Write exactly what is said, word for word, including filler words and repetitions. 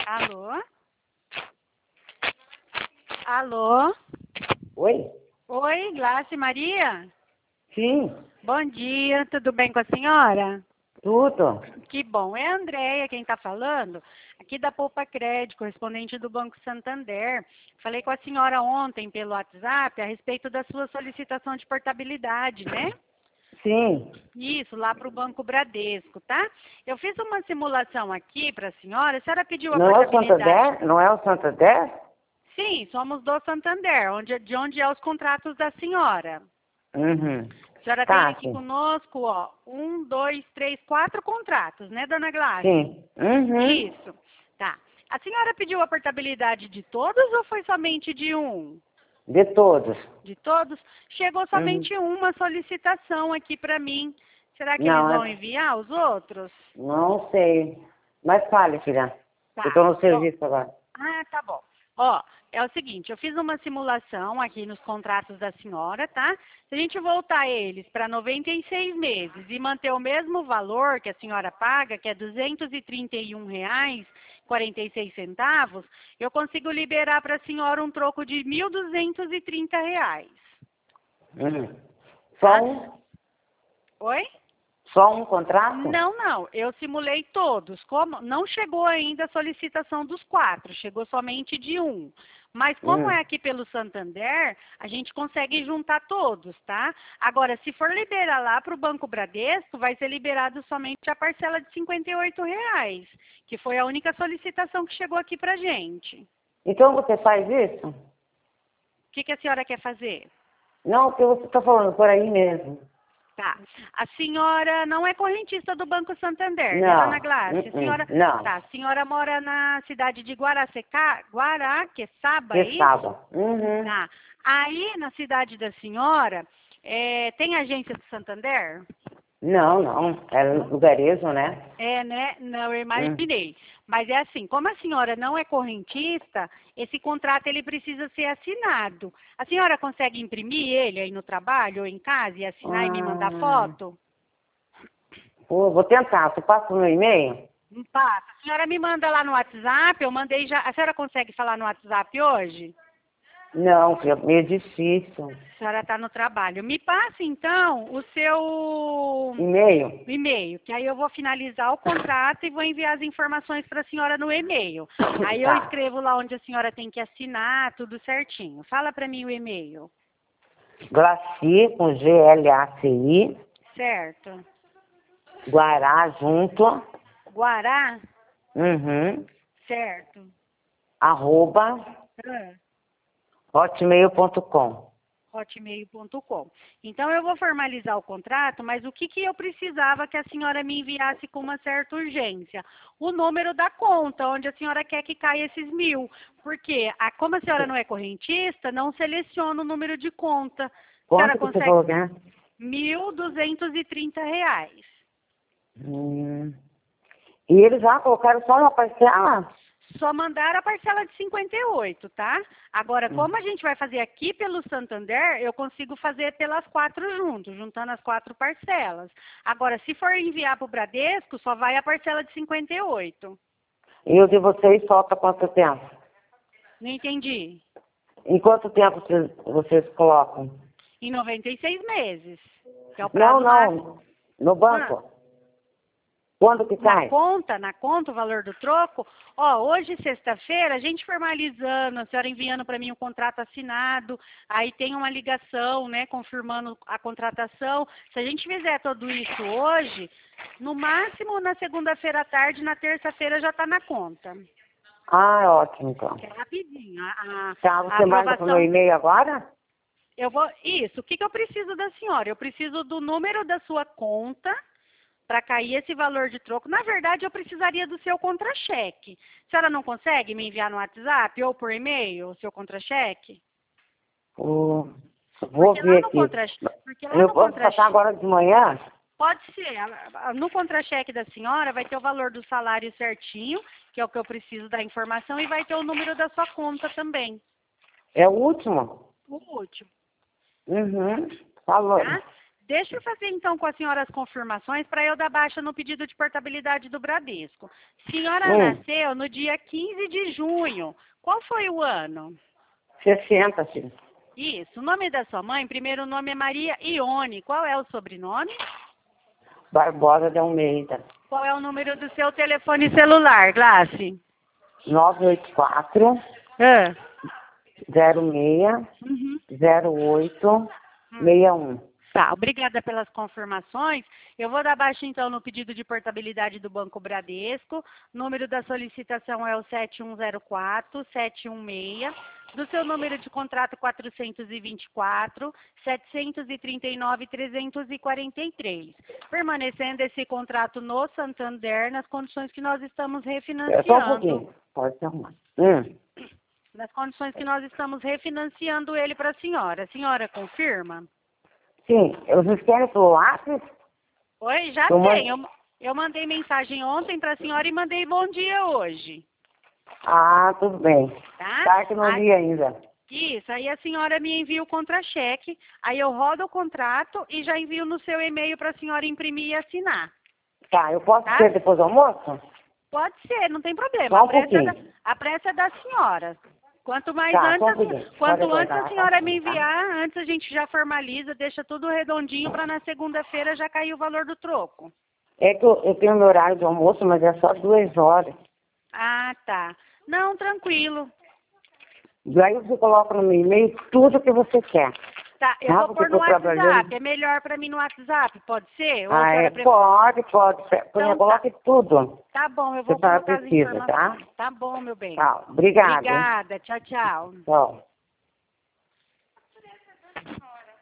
Alô? Alô? Oi? Oi, Glácia Maria? Sim, Bom dia, tudo bem com a senhora? tudo. Que bom. É a Andréia quem está falando, aqui da Poupa Crédito, correspondente do Banco Santander. Falei com a senhora ontem pelo WhatsApp a respeito da sua solicitação de portabilidade, né? Sim. Isso, lá para o Banco Bradesco, tá? Eu fiz uma simulação aqui para a senhora, a senhora pediu a Não é o portabilidade. Santander? Não é o Santander? Sim, somos do Santander, onde, de onde é os contratos da senhora. Uhum. A senhora tem Tá, aqui sim. conosco, ó, um, dois, três, quatro contratos, né, dona Glácia? Sim. Uhum. Isso, tá. A senhora pediu a portabilidade de todos ou foi somente de um? De todos. De todos? Chegou Uhum. somente uma solicitação aqui para mim. Será que eles Não, vão é... enviar os outros? não sei. Mas fale, filha. Eu Tá. tô no Bom, serviço agora. ah, tá bom. Ó, é o seguinte, eu fiz uma simulação aqui nos contratos da senhora, tá? Se a gente voltar eles para noventa e seis meses e manter o mesmo valor que a senhora paga, que é duzentos e trinta e um reais e quarenta e seis centavos, eu consigo liberar para a senhora um troco de mil duzentos e trinta reais. Uhum. Só Tá? um? Oi? Só um contrato? Não, não, eu simulei todos. Como não chegou ainda a solicitação dos quatro, chegou somente de um. Mas como é Hum. aqui pelo Santander, a gente consegue juntar todos, tá? Agora, se for liberar lá para o Banco Bradesco, vai ser liberado somente a parcela de cinquenta e oito reais, que foi a única solicitação que chegou aqui pra gente. Então você faz isso? O que, que a senhora quer fazer? Não, o que você está falando por aí mesmo. Tá. A senhora não é correntista do Banco Santander, né, dona Não. Glácia? A Uh-uh. senhora, Não. tá, a senhora mora na cidade de Guaraceca, Guaraqueçaba, é Que isso? sábado. Uhum. Tá. Aí, na cidade da senhora, é, tem agência do Santander? Não, não. É Não? lugarejo, né? É, né? Não, eu Hum. imaginei. Mas é assim, como a senhora não é correntista, esse contrato ele precisa ser assinado. A senhora consegue imprimir ele aí no trabalho ou em casa e assinar e me mandar Ah, foto? pô, vou tentar. Você passa no e-mail? Não passa. A senhora me manda lá no WhatsApp, eu mandei já. A senhora consegue falar no WhatsApp hoje? Não, filha, meio difícil. A senhora está no trabalho. Me passe então o seu E-mail? e-mail, que aí eu vou finalizar o contrato e vou enviar as informações para a senhora no e-mail. Aí eu Tá. escrevo lá onde a senhora tem que assinar, tudo certinho. Fala para mim o e-mail. Glaci, com G L A C I, Certo. Guará, junto, Guará? uhum, Certo. arroba, Ah. hotmail ponto com. hotmail ponto com. Então, eu vou formalizar o contrato, mas o que, que eu precisava que a senhora me enviasse com uma certa urgência? O número da conta, onde a senhora quer que caia esses mil. Porque, a, como a senhora não é correntista, não seleciona o número de conta. A senhora Quanto que você consegue falou que é? mil duzentos e trinta reais. Hum. E eles já colocaram só uma parcela? Só mandaram a parcela de cinquenta e oito, tá? Agora, como a gente vai fazer aqui pelo Santander, eu consigo fazer pelas quatro juntos, juntando as quatro parcelas. Agora, se for enviar para o Bradesco, só vai a parcela de cinquenta e oito. E o de vocês solta quanto tempo? Não entendi. Em quanto tempo vocês, vocês colocam? Em noventa e seis meses, que é o Não, prazo máximo. não. No Ah, banco. Quando que na sai? conta, na conta, o valor do troco. Ó, hoje, sexta-feira, a gente formalizando, a senhora enviando para mim o contrato assinado, aí tem uma ligação, né, confirmando a contratação. Se a gente fizer tudo isso hoje, no máximo na segunda-feira à tarde, na terça-feira já está na conta. Ah, é ótimo, então. Que é rapidinho. A, a- Tá, a você manda pro meu aprovação. e-mail agora? Eu vou. Isso, o que, que eu preciso da senhora? Eu preciso do número da sua conta para cair esse valor de troco. Na verdade, eu precisaria do seu contra-cheque. A senhora não consegue me enviar no WhatsApp ou por e-mail o seu contra-cheque? Ô, vou Porque lá ver no aqui. contra porque lá Eu no posso passar contra-cheque, agora de manhã? pode ser, a- a- no contra-cheque da senhora vai ter o valor do salário certinho, que é o que eu preciso da informação, e vai ter o número da sua conta também, É o último? o último, Uhum. Falou. tá? Deixa eu fazer então com a senhora as confirmações para eu dar baixa no pedido de portabilidade do Bradesco. Senhora Hum. nasceu no dia quinze de junho. Qual foi o ano? sessenta, filho. Isso. O nome da sua mãe, primeiro nome é Maria Ione. Qual é o sobrenome? Barbosa de Almeida. Qual é o número do seu telefone celular, Glace? nove oito quatro, Ah. zero seis, Uhum. zero oito, seis um. Tá, obrigada pelas confirmações. Eu vou dar baixa, então, no pedido de portabilidade do Banco Bradesco. O número da solicitação é o sete um zero quatro, sete um seis. Do seu número de contrato, quatrocentos e vinte e quatro, setecentos e trinta e nove, trezentos e quarenta e três. Permanecendo esse contrato no Santander, nas condições que nós estamos refinanciando. É só um pouquinho. Pode ser arrumar. Hum. Nas condições que nós estamos refinanciando ele para a senhora. A senhora confirma? Sim, vocês querem pelo lápis? Oi, já Eu tem. mando- Eu, eu mandei mensagem ontem para a senhora e mandei bom dia hoje. Ah, tudo bem. Tá? Tá que não Aí- li ainda. Isso, aí a senhora me envia o contra-cheque, aí eu rodo o contrato e já envio no seu e-mail para a senhora imprimir e assinar. Tá, eu posso Tá? ter depois do almoço? Pode ser, não tem problema. Só um A pressa, é da, pouquinho. a pressa é da senhora. Quanto mais Tá, antes, só um a pouquinho. senhora- Pode quanto antes aguardar, a senhora me tá? enviar, antes a gente já formaliza, deixa tudo redondinho para na segunda-feira já cair o valor do troco. É que eu, eu tenho meu horário de almoço, mas é só duas horas. Ah, tá. Não, tranquilo. E aí você coloca no meu e-mail tudo que você quer. Tá, eu Ah, vou porque pôr eu no tô WhatsApp. trabalhando. É melhor para mim no WhatsApp, pode ser? Ou a Ah, senhora é, prefere- pode, pode. Põe, Então, coloque tudo. Tá bom, eu vou Você fala colocar as precisa, tá? informações. Tá bom, meu bem. Tchau. Obrigada, hein? Obrigada. Tchau, tchau. Tchau.